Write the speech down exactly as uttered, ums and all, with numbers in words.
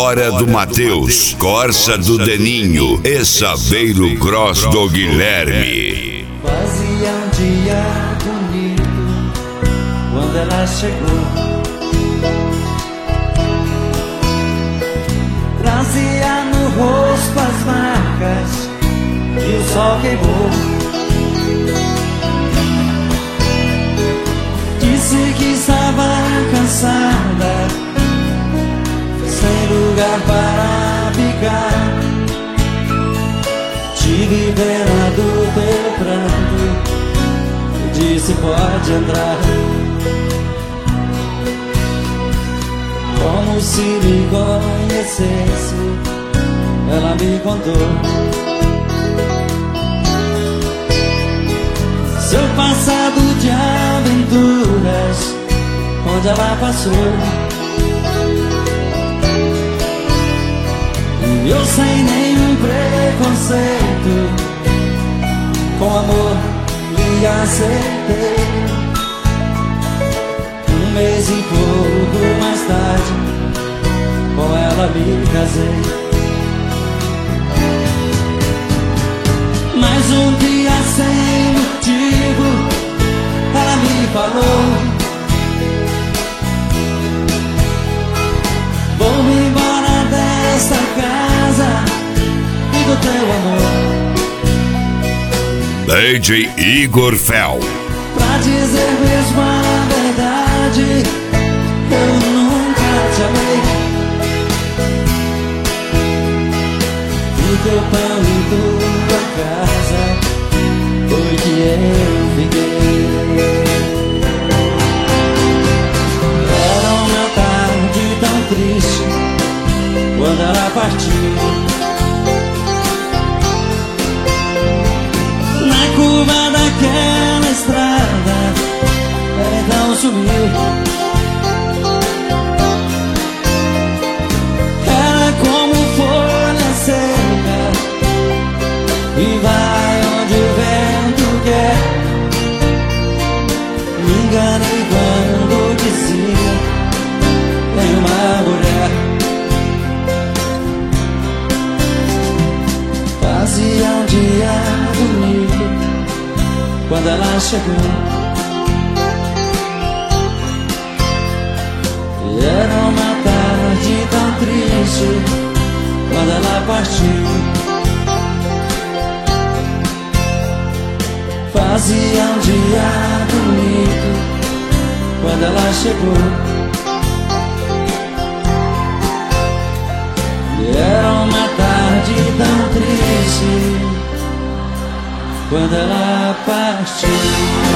Hora do Mateus, Corsa do Deninho e Saveiro Gross do Guilherme. Fazia um dia bonito quando ela chegou. Trazia no rosto as marcas que o sol queimou. Disse que estava cansada, sem lugar para ficar. Tive pena do teu pranto e disse pode entrar. Como se me conhecesse, ela me contou seu passado de aventuras, onde ela passou. E eu sem nenhum preconceito, com amor lhe aceitei. Um mês e pouco mais tarde, com ela me casei. Mais um dia sem motivo, ela me falou: vou-me embora desta casa e do teu amor. D J Igor Fel. Pra dizer mesmo a verdade, eu nunca te amei. O teu pão e tua casa foi que eu fiquei. Era uma tarde tão triste quando ela partiu. Na curva daquela estrada, ela então sumiu. Ela como folha seca e vai onde o vento quer. Me enganei quando dizia tem uma mulher. Fazia um dia bonito quando ela chegou. E era uma tarde tão triste quando ela partiu. Fazia um dia bonito quando ela chegou. E era uma tarde tão triste quando ela partiu.